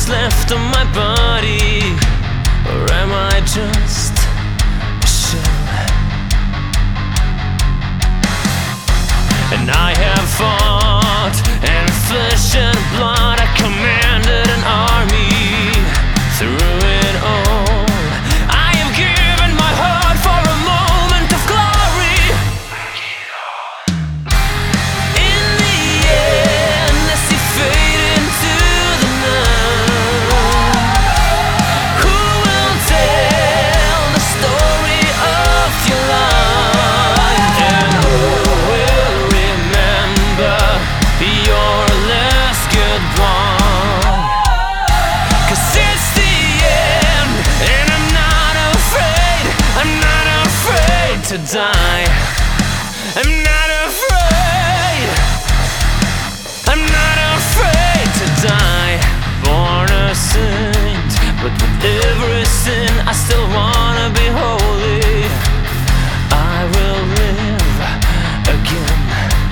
what's left of my body, or am I just a shell? And I have fought in flesh and blood. I commanded an army through it all. I have given my heart for a moment of glory. In the end, as you fade into the night, who will tell the story of your life? And who will remember your last goodbye? 'Cause it's the end, and I'm not afraid to die. I'm not afraid to die. Born a saint, but with every sin I still wanna be holy. I will live again.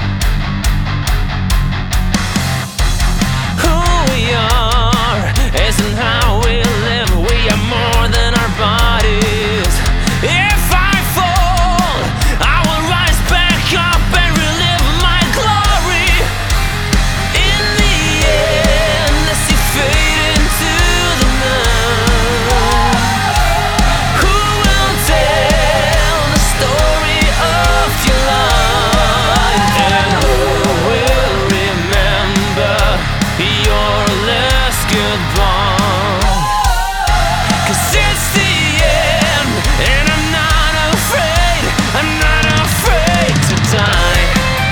Who we are isn't how we live. We are more than our bodies. If I fall, I will rise back up and relive my glory. In the end, as you fade into the night, who will tell the story of your life? And who will remember your last goodbye? 'Cause it's the end, and I'm not afraid to die.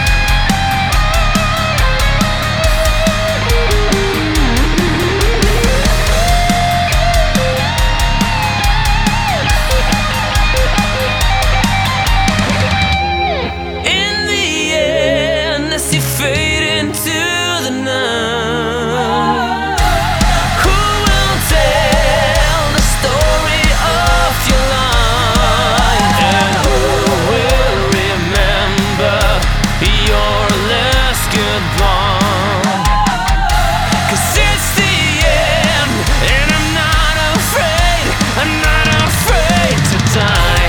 In the end, as you fade into the night, who will tell the story of your life? And who will remember your last goodbye? 'Cause it's the end, and I'm not afraid to die.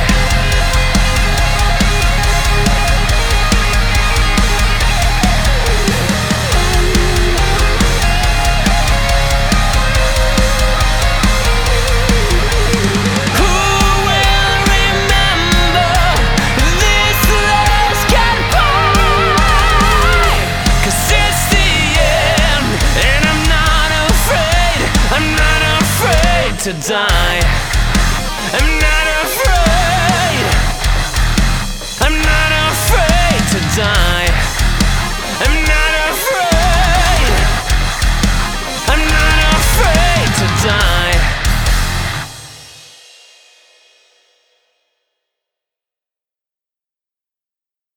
Who will remember this last goodbye? 'Cause it's the end, and I'm not afraid to die. I'm not